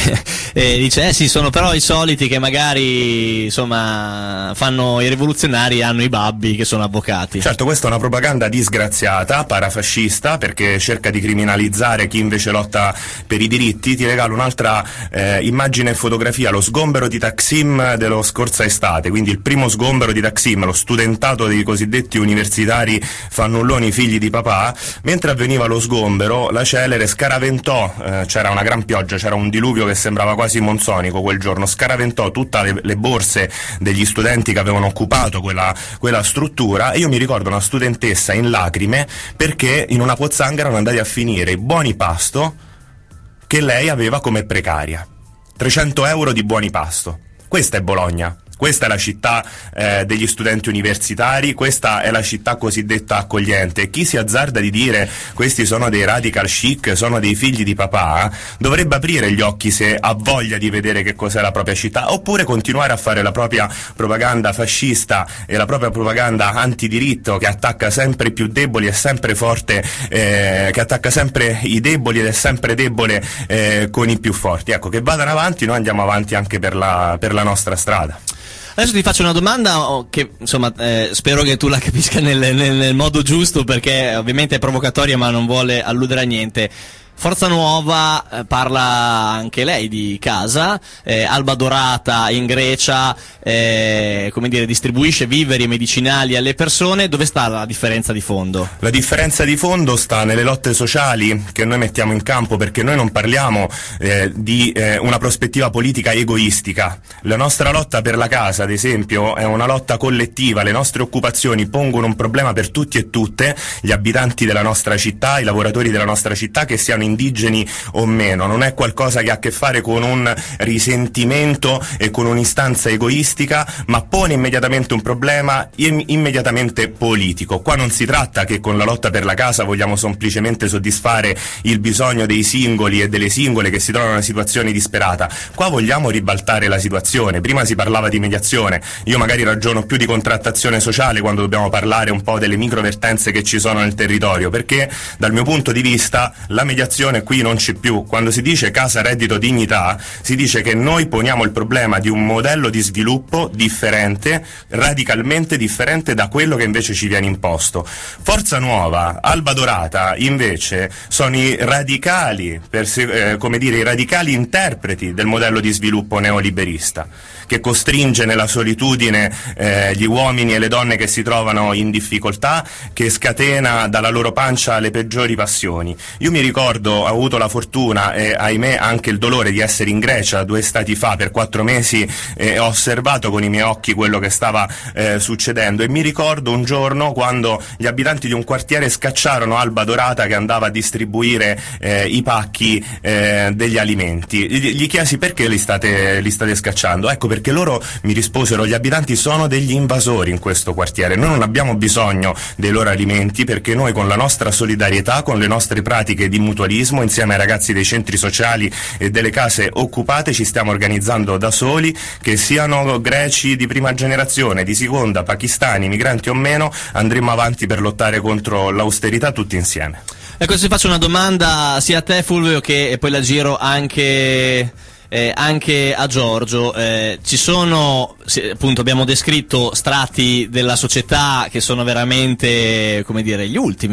e dice eh sì, sono però i soliti che magari insomma fanno i rivoluzionari, hanno i babbi che sono avvocati. Certo, questa è una propaganda disgraziata, parafascista, perché cerca di criminalizzare chi invece lotta per i diritti. Ti regalo un'altra eh, immagine e fotografia, lo sgombero di Taksim dello scorsa estate, quindi il primo sgombero di Taksim, lo studentato dei cosiddetti universitari fannulloni figli di papà. Mentre avveniva lo sgombero, la Celere scaraventò, eh, c'era una gran pioggia, c'era un diluvio che sembrava quasi monsonico quel giorno, scaraventò tutte le, le borse degli studenti che avevano occupato quella, quella struttura, e io mi ricordo una studentessa in lacrime perché in una pozzanghera erano andati a finire i buoni pasto che lei aveva come precaria. trecento euro di buoni pasto. Questa è Bologna. Questa è la città eh, degli studenti universitari, questa è la città cosiddetta accogliente. Chi si azzarda di dire questi sono dei radical chic, sono dei figli di papà, dovrebbe aprire gli occhi se ha voglia di vedere che cos'è la propria città, oppure continuare a fare la propria propaganda fascista e la propria propaganda antidiritto che attacca sempre i più deboli e sempre forte, eh, che attacca sempre i deboli ed è sempre debole eh, con i più forti. Ecco, che vadano avanti, noi andiamo avanti anche per la, per la nostra strada. Adesso ti faccio una domanda che insomma eh, spero che tu la capisca nel, nel, nel modo giusto, perché ovviamente è provocatoria ma non vuole alludere a niente. Forza Nuova eh, parla anche lei di casa, eh, Alba Dorata in Grecia, eh, come dire, distribuisce viveri e medicinali alle persone. Dove sta la differenza di fondo? La differenza di fondo sta nelle lotte sociali che noi mettiamo in campo, perché noi non parliamo eh, di eh, una prospettiva politica egoistica. La nostra lotta per la casa, ad esempio, è una lotta collettiva. Le nostre occupazioni pongono un problema per tutti e tutte, gli abitanti della nostra città, i lavoratori della nostra città, che siano indigeni o meno. Non è qualcosa che ha a che fare con un risentimento e con un'istanza egoistica, ma pone immediatamente un problema im- immediatamente politico. Qua non si tratta che con la lotta per la casa vogliamo semplicemente soddisfare il bisogno dei singoli e delle singole che si trovano in una situazione disperata. Qua vogliamo ribaltare la situazione. Prima si parlava di mediazione, io magari ragiono più di contrattazione sociale quando dobbiamo parlare un po' delle microvertenze che ci sono nel territorio, perché dal mio punto di vista la mediazione qui non c'è più. Quando si dice casa, reddito, dignità, si dice che noi poniamo il problema di un modello di sviluppo differente, radicalmente differente da quello che invece ci viene imposto. Forza Nuova, Alba Dorata invece sono i radicali, eh, come dire, i radicali interpreti del modello di sviluppo neoliberista, che costringe nella solitudine eh, gli uomini e le donne che si trovano in difficoltà, che scatena dalla loro pancia le peggiori passioni. Io mi ricordo, ho avuto la fortuna e ahimè anche il dolore di essere in Grecia due estati fa per quattro mesi e ho osservato con i miei occhi quello che stava eh, succedendo, e mi ricordo un giorno quando gli abitanti di un quartiere scacciarono Alba Dorata che andava a distribuire eh, i pacchi eh, degli alimenti. Gli, gli chiesi: perché li state, li state scacciando? Ecco, perché loro mi risposero: gli abitanti sono degli invasori in questo quartiere, noi non abbiamo bisogno dei loro alimenti, perché noi con la nostra solidarietà, con le nostre pratiche di mutualismo, insieme ai ragazzi dei centri sociali e delle case occupate, ci stiamo organizzando da soli, che siano greci di prima generazione, di seconda, pakistani, migranti o meno, andremo avanti per lottare contro l'austerità tutti insieme. Ecco, se faccio una domanda sia a te Fulvio che poi la giro anche... Eh, anche a Giorgio, eh, ci sono, sì, appunto abbiamo descritto strati della società che sono veramente, come dire, gli ultimi,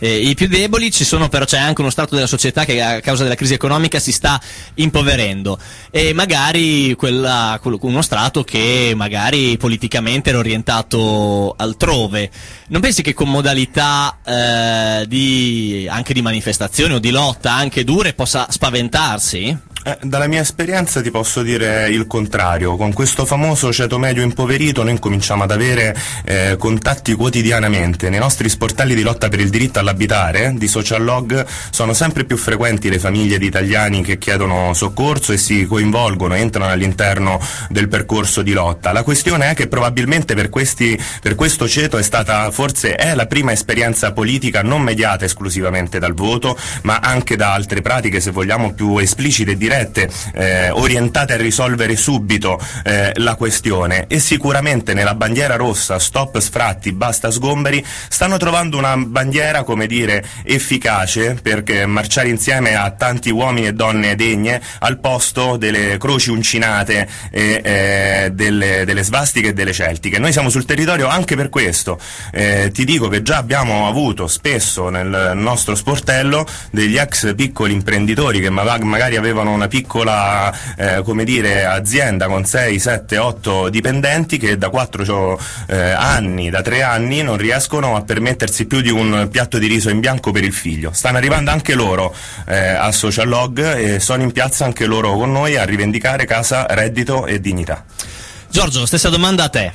eh, i più deboli. Ci sono però, c'è anche uno strato della società che a causa della crisi economica si sta impoverendo, e magari quella, uno strato che magari politicamente era orientato altrove. Non pensi che con modalità eh, di anche di manifestazione o di lotta anche dure possa spaventarsi? Eh, dalla mia esperienza ti posso dire il contrario. Con questo famoso ceto medio impoverito noi cominciamo ad avere eh, contatti quotidianamente. Nei nostri sportelli di lotta per il diritto all'abitare di Social Log sono sempre più frequenti le famiglie di italiani che chiedono soccorso e si coinvolgono, entrano all'interno del percorso di lotta. La questione è che probabilmente per questi, per questo ceto è stata, forse è la prima esperienza politica non mediata esclusivamente dal voto, ma anche da altre pratiche, se vogliamo, più esplicite e dirette, eh, orientate a risolvere subito eh, la questione. E sicuramente nella bandiera rossa stop sfratti, basta sgomberi stanno trovando una bandiera, come dire, efficace, perché marciare insieme a tanti uomini e donne degne al posto delle croci uncinate e eh, delle, delle svastiche e delle celtiche. Noi siamo sul territorio anche per questo. Eh, ti dico che già abbiamo avuto spesso nel nostro sportello degli ex piccoli imprenditori che magari avevano una piccola eh, come dire azienda con sei, sette, otto dipendenti, che da quattro eh, anni, da tre anni non riescono a permettersi più di un piatto di riso in bianco per il figlio. Stanno arrivando anche loro eh, a Social Log e sono in piazza anche loro con noi a rivendicare casa, reddito e dignità. Giorgio, stessa domanda a te.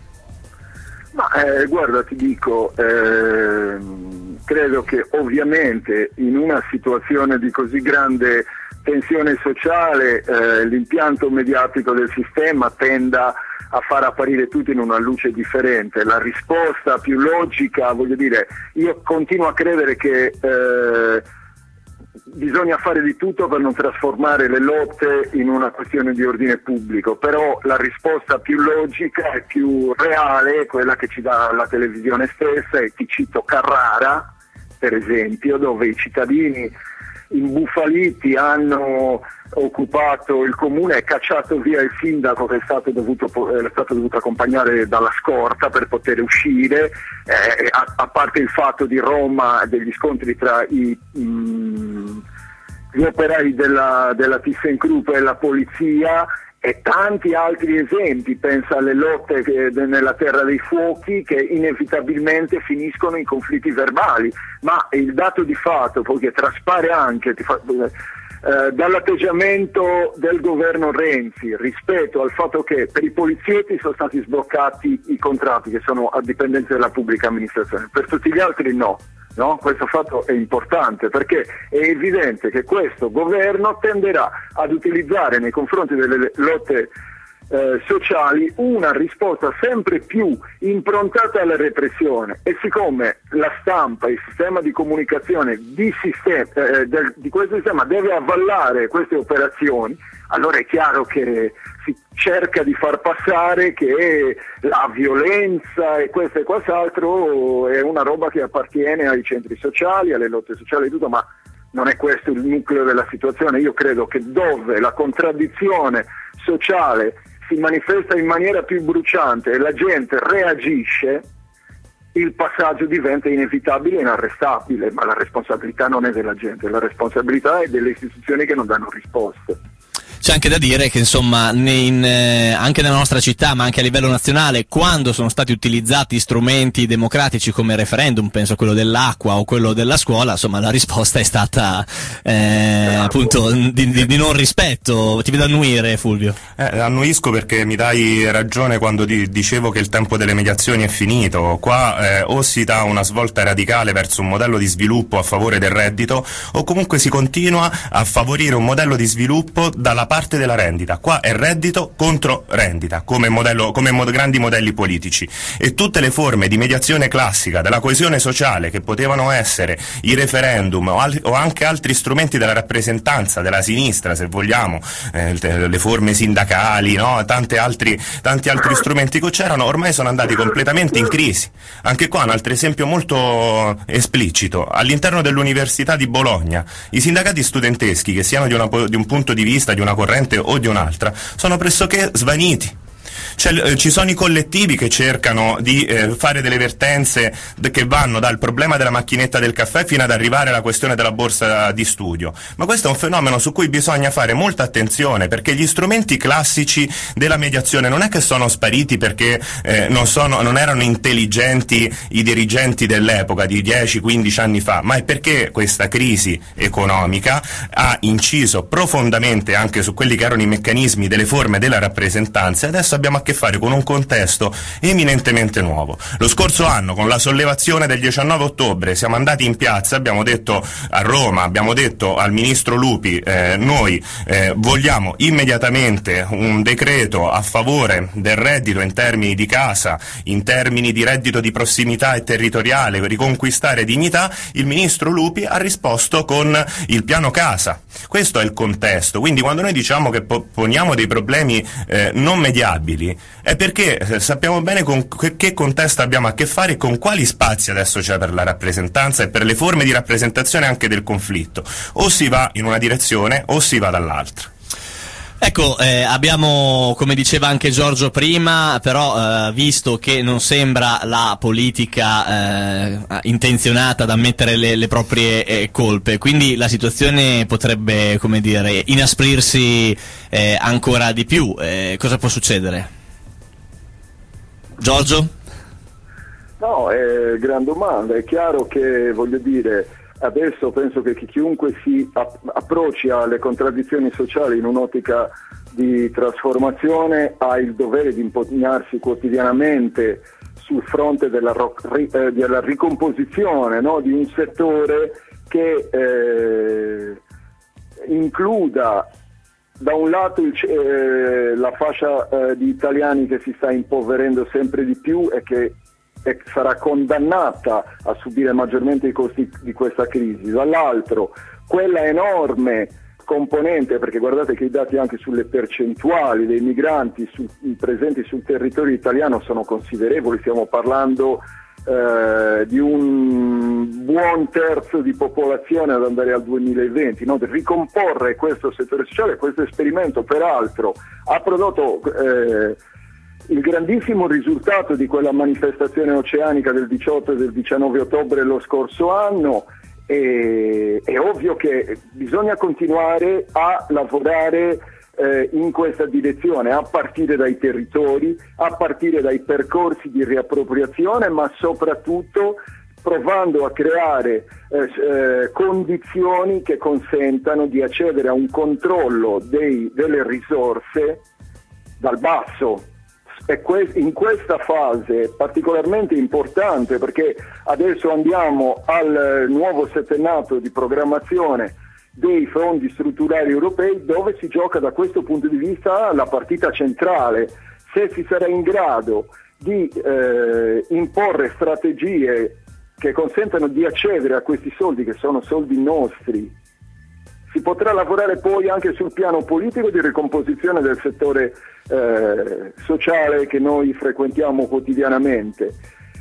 Ma eh, guarda, ti dico, ehm, credo che ovviamente in una situazione di così grande tensione sociale eh, l'impianto mediatico del sistema tenda a far apparire tutto in una luce differente. La risposta più logica, voglio dire, io continuo a credere che eh, bisogna fare di tutto per non trasformare le lotte in una questione di ordine pubblico, però la risposta più logica e più reale è quella che ci dà la televisione stessa, e ti cito Carrara, per esempio, dove i cittadini imbufaliti hanno occupato il comune e cacciato via il sindaco che è stato dovuto, è stato dovuto accompagnare dalla scorta per poter uscire, eh, a, a parte il fatto di Roma, degli scontri tra i, mh, gli operai della, della ThyssenKrupp e la polizia, e tanti altri esempi. Pensa alle lotte che, nella Terra dei Fuochi, che inevitabilmente finiscono in conflitti verbali, ma il dato di fatto poi che traspare anche ti fa, eh, dall'atteggiamento del governo Renzi rispetto al fatto che per i polizietti sono stati sbloccati i contratti che sono a dipendenza della pubblica amministrazione, per tutti gli altri no. No? Questo fatto è importante perché è evidente che questo governo tenderà ad utilizzare nei confronti delle lotte eh, sociali una risposta sempre più improntata alla repressione, e siccome la stampa, il sistema di comunicazione di, sistema, eh, del, di questo sistema deve avvallare queste operazioni, allora è chiaro che si cerca di far passare che la violenza e questo e quest'altro è una roba che appartiene ai centri sociali, alle lotte sociali e tutto, ma non è questo il nucleo della situazione. Io credo che dove la contraddizione sociale si manifesta in maniera più bruciante e la gente reagisce, il passaggio diventa inevitabile e inarrestabile, ma la responsabilità non è della gente, la responsabilità è delle istituzioni che non danno risposte. C'è anche da dire che insomma in, eh, anche nella nostra città, ma anche a livello nazionale, quando sono stati utilizzati strumenti democratici come il referendum, penso a quello dell'acqua o quello della scuola, insomma la risposta è stata eh, appunto di, di, di non rispetto. Ti vedo annuire, Fulvio. Eh, annuisco perché mi dai ragione quando di, dicevo che il tempo delle mediazioni è finito. Qua eh, o si dà una svolta radicale verso un modello di sviluppo a favore del reddito, o comunque si continua a favorire un modello di sviluppo dalla parte della rendita. Qua è reddito contro rendita, come modello, come mod- grandi modelli politici, e tutte le forme di mediazione classica della coesione sociale, che potevano essere i referendum o, al- o anche altri strumenti della rappresentanza della sinistra, se vogliamo, eh, le, le forme sindacali, no? Tanti altri, tanti altri strumenti che c'erano, ormai sono andati completamente in crisi. Anche qua un altro esempio molto esplicito: all'interno dell'Università di Bologna i sindacati studenteschi, che siano di, una, di un punto di vista, di una corrente o di un'altra, sono pressoché svaniti. Cioè, eh, ci sono i collettivi che cercano di eh, fare delle vertenze d- che vanno dal problema della macchinetta del caffè fino ad arrivare alla questione della borsa di studio, ma questo è un fenomeno su cui bisogna fare molta attenzione, perché gli strumenti classici della mediazione non è che sono spariti perché eh, non, sono, non erano intelligenti i dirigenti dell'epoca di dieci quindici anni fa, ma è perché questa crisi economica ha inciso profondamente anche su quelli che erano i meccanismi delle forme della rappresentanza, e adesso abbiamo a che fare con un contesto eminentemente nuovo. Lo scorso anno, con la sollevazione del diciannove ottobre, siamo andati in piazza, abbiamo detto a Roma, abbiamo detto al ministro Lupi, eh, noi eh, vogliamo immediatamente un decreto a favore del reddito in termini di casa, in termini di reddito di prossimità e territoriale, per riconquistare dignità. Il ministro Lupi ha risposto con il piano casa. Questo è il contesto, quindi quando noi diciamo che po- poniamo dei problemi eh, non mediabili è perché eh, sappiamo bene con che, che contesto abbiamo a che fare e con quali spazi adesso c'è per la rappresentanza e per le forme di rappresentazione anche del conflitto. O si va in una direzione o si va dall'altra. Ecco, eh, abbiamo, come diceva anche Giorgio prima, però eh, visto che non sembra la politica eh, intenzionata ad ammettere le, le proprie eh, colpe, quindi la situazione potrebbe, come dire, inasprirsi eh, ancora di più. Eh, cosa può succedere? Giorgio? No, è gran domanda. È chiaro che, voglio dire, adesso penso che chiunque si approcci alle contraddizioni sociali in un'ottica di trasformazione ha il dovere di impegnarsi quotidianamente sul fronte della, eh, della ricomposizione, no, di un settore che eh, includa da un lato il, eh, la fascia eh, di italiani che si sta impoverendo sempre di più e che e sarà condannata a subire maggiormente i costi di questa crisi, dall'altro quella enorme componente, perché guardate che i dati anche sulle percentuali dei migranti su, presenti sul territorio italiano sono considerevoli, stiamo parlando eh, di un buon terzo di popolazione ad andare al duemilaventi, no? Ricomporre questo settore sociale. Questo esperimento peraltro ha prodotto eh, il grandissimo risultato di quella manifestazione oceanica del diciotto e del diciannove ottobre lo scorso anno. E, è ovvio che bisogna continuare a lavorare eh, in questa direzione, a partire dai territori, a partire dai percorsi di riappropriazione, ma soprattutto provando a creare eh, eh, condizioni che consentano di accedere a un controllo dei, delle risorse dal basso. E in questa fase è particolarmente importante, perché adesso andiamo al nuovo settennato di programmazione dei fondi strutturali europei, dove si gioca da questo punto di vista la partita centrale. Se si sarà in grado di eh, imporre strategie che consentano di accedere a questi soldi, che sono soldi nostri, si potrà lavorare poi anche sul piano politico di ricomposizione del settore eh, sociale che noi frequentiamo quotidianamente,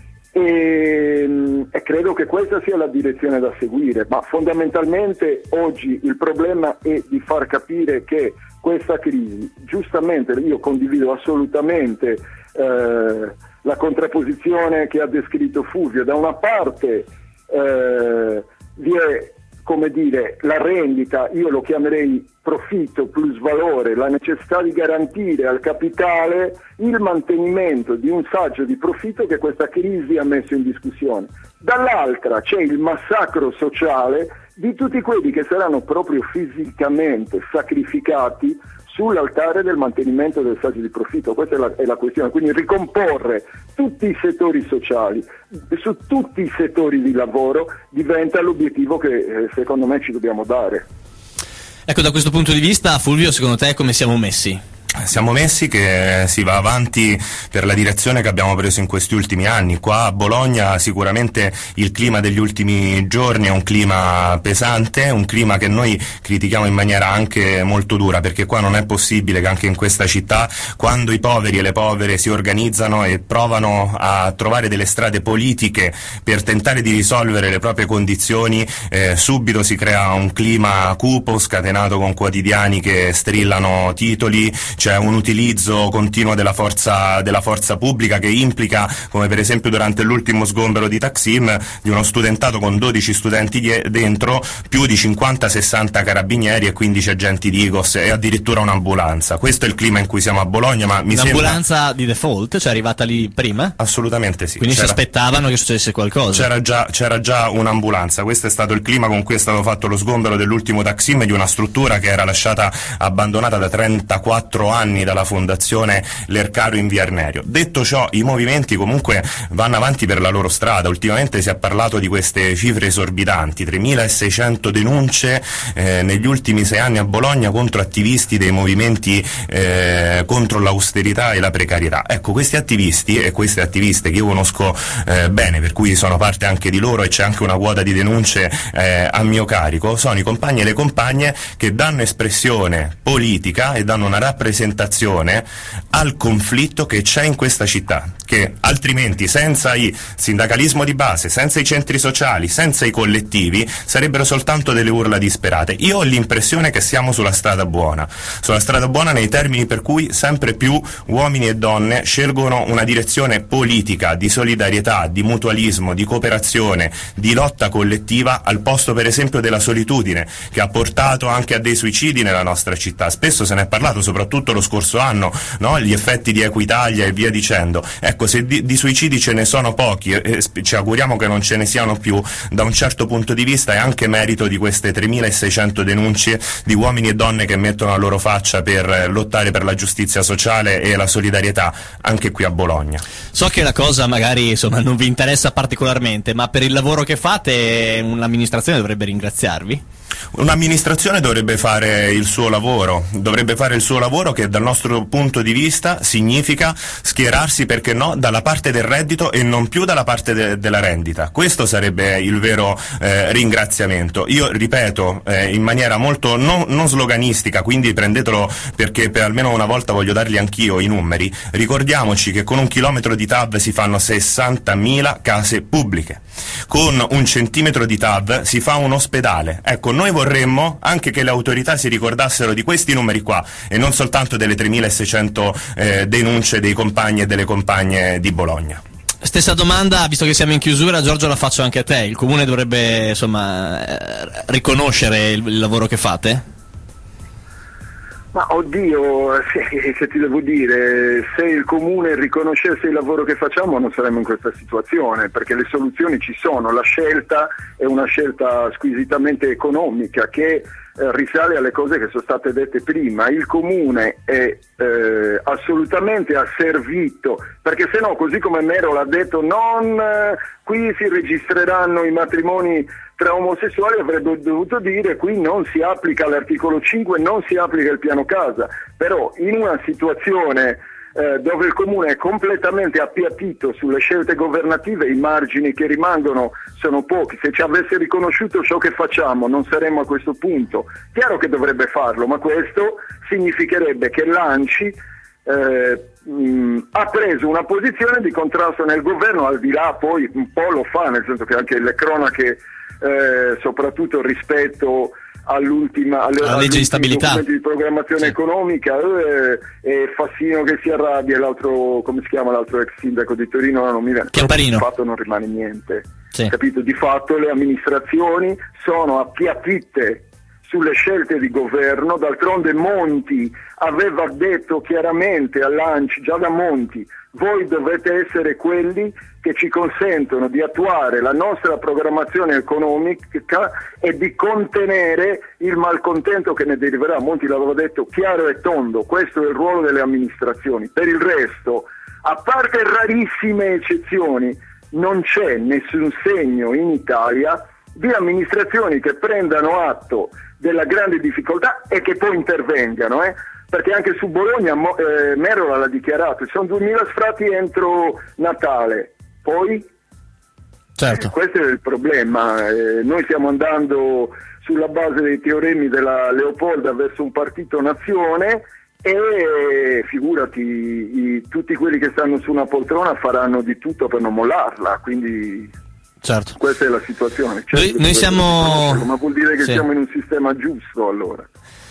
e, e credo che questa sia la direzione da seguire, ma fondamentalmente oggi il problema è di far capire che questa crisi, giustamente io condivido assolutamente eh, la contrapposizione che ha descritto Fulvio. Da una parte eh, vi è, come dire, la rendita, io lo chiamerei profitto plus valore, la necessità di garantire al capitale il mantenimento di un saggio di profitto che questa crisi ha messo in discussione. Dall'altra c'è il massacro sociale di tutti quelli che saranno proprio fisicamente sacrificati sull'altare del mantenimento del saggio di profitto. Questa è la, è la questione, quindi ricomporre tutti i settori sociali su tutti i settori di lavoro diventa l'obiettivo che eh, secondo me ci dobbiamo dare. Ecco, da questo punto di vista, Fulvio, secondo te come siamo messi? Siamo messi che si va avanti per la direzione che abbiamo preso in questi ultimi anni. Qua a Bologna sicuramente il clima degli ultimi giorni è un clima pesante, un clima che noi critichiamo in maniera anche molto dura, perché qua non è possibile che anche in questa città, quando i poveri e le povere si organizzano e provano a trovare delle strade politiche per tentare di risolvere le proprie condizioni, eh, subito si crea un clima cupo, scatenato con quotidiani che strillano titoli. c'è un utilizzo continuo della forza, della forza pubblica che implica, come per esempio durante l'ultimo sgombero di Taksim, di uno studentato con dodici studenti die- dentro, più di cinquanta sessanta carabinieri e quindici agenti di I G O S e addirittura un'ambulanza. Questo è il clima in cui siamo a Bologna, ma mi un'ambulanza sembra... di default, cioè è arrivata lì prima? Assolutamente sì. Quindi c'era... si aspettavano che succedesse qualcosa? C'era già, c'era già un'ambulanza. Questo è stato il clima con cui è stato fatto lo sgombero dell'ultimo Taksim, di una struttura che era lasciata abbandonata da trentaquattro anni dalla fondazione Lercaro in via Arnerio. Detto ciò, i movimenti comunque vanno avanti per la loro strada. Ultimamente si è parlato di queste cifre esorbitanti, tremilaseicento denunce eh, negli ultimi sei anni a Bologna contro attivisti dei movimenti eh, contro l'austerità e la precarietà. Ecco, questi attivisti e queste attiviste che io conosco eh, bene, per cui sono parte anche di loro e c'è anche una quota di denunce eh, a mio carico, sono i compagni e le compagne che danno espressione politica e danno una rappresentazione al conflitto che c'è in questa città, che altrimenti senza il sindacalismo di base, senza i centri sociali, senza i collettivi, sarebbero soltanto delle urla disperate. Io ho l'impressione che siamo sulla strada buona, sulla strada buona nei termini per cui sempre più uomini e donne scelgono una direzione politica di solidarietà, di mutualismo, di cooperazione, di lotta collettiva, al posto per esempio della solitudine, che ha portato anche a dei suicidi nella nostra città. Spesso se ne è parlato, soprattutto lo scorso anno, no? Gli effetti di Equitalia e via dicendo. Ecco, se di, di suicidi ce ne sono pochi e, e ci auguriamo che non ce ne siano più, da un certo punto di vista è anche merito di queste tremilaseicento denunce di uomini e donne che mettono la loro faccia per lottare per la giustizia sociale e la solidarietà anche qui a Bologna. So che la cosa magari insomma non vi interessa particolarmente, ma per il lavoro che fate un'amministrazione dovrebbe ringraziarvi? Un'amministrazione dovrebbe fare il suo lavoro, dovrebbe fare il suo lavoro che dal nostro punto di vista significa schierarsi, perché no, dalla parte del reddito e non più dalla parte de- della rendita. Questo sarebbe il vero eh, ringraziamento. Io ripeto eh, in maniera molto non, non sloganistica, quindi prendetelo perché per almeno una volta voglio dargli anch'io i numeri. Ricordiamoci che con un chilometro di T A V si fanno sessantamila case pubbliche, con un centimetro di T A V si fa un ospedale. Ecco, noi vorremmo anche che le autorità si ricordassero di questi numeri qua e non soltanto delle tremilaseicento eh, denunce dei compagni e delle compagne di Bologna. Stessa domanda, visto che siamo in chiusura, Giorgio, la faccio anche a te. Il Comune dovrebbe insomma eh, riconoscere il, il lavoro che fate? Ma oddio, se, se ti devo dire, se il Comune riconoscesse il lavoro che facciamo non saremmo in questa situazione, perché le soluzioni ci sono. La scelta è una scelta squisitamente economica che eh, risale alle cose che sono state dette prima. Il Comune è eh, assolutamente asservito, perché se no, così come Mero l'ha detto, non eh, qui si registreranno i matrimoni tra omosessuali, avrebbe dovuto dire qui non si applica l'articolo cinque, non si applica il piano casa. Però in una situazione eh, dove il Comune è completamente appiattito sulle scelte governative, i margini che rimangono sono pochi. Se ci avesse riconosciuto ciò che facciamo non saremmo a questo punto. Chiaro che dovrebbe farlo, ma questo significherebbe che l'ANCI eh, mh, ha preso una posizione di contrasto nel governo, al di là poi un po' lo fa, nel senso che anche le cronache Eh, soprattutto rispetto all'ultima alla legge di stabilità, di programmazione sì. economica eh, e Fassino che si arrabbia, e l'altro, come si chiama l'altro ex sindaco di Torino, non mi viene, Chiamparino. Di fatto non rimane niente, sì. Capito? Di fatto le amministrazioni sono appiattite sulle scelte di governo. D'altronde Monti aveva detto chiaramente all'ANCI, già da Monti, voi dovete essere quelli che ci consentono di attuare la nostra programmazione economica e di contenere il malcontento che ne deriverà. Monti l'aveva detto chiaro e tondo, questo è il ruolo delle amministrazioni. Per il resto, a parte rarissime eccezioni, non c'è nessun segno in Italia di amministrazioni che prendano atto della grande difficoltà e che poi intervengano, eh? Perché anche su Bologna eh, Merola l'ha dichiarato, ci sono duemila sfratti entro Natale, poi certo. eh, questo è il problema, eh, noi stiamo andando sulla base dei teoremi della Leopolda verso un partito nazione e figurati, i, tutti quelli che stanno su una poltrona faranno di tutto per non mollarla, quindi certo. Questa è la situazione. Certo, noi, noi siamo ma vuol dire che sì. siamo in un sistema giusto allora.